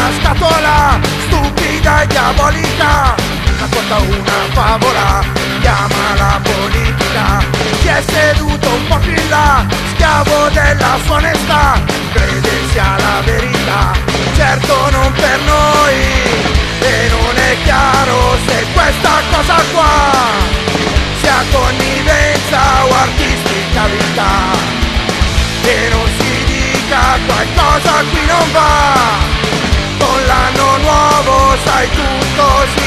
scatola stupida e diabolica, racconta una favola, chiama la politica. Si è seduto un po' più in là, schiavo della sua onestà, crede sia la verità, certo non per noi, e non è chiaro se questa cosa qua sia connivenza o artisticabilità, e non si dica qualcosa qui non va, con l'anno nuovo sai tutto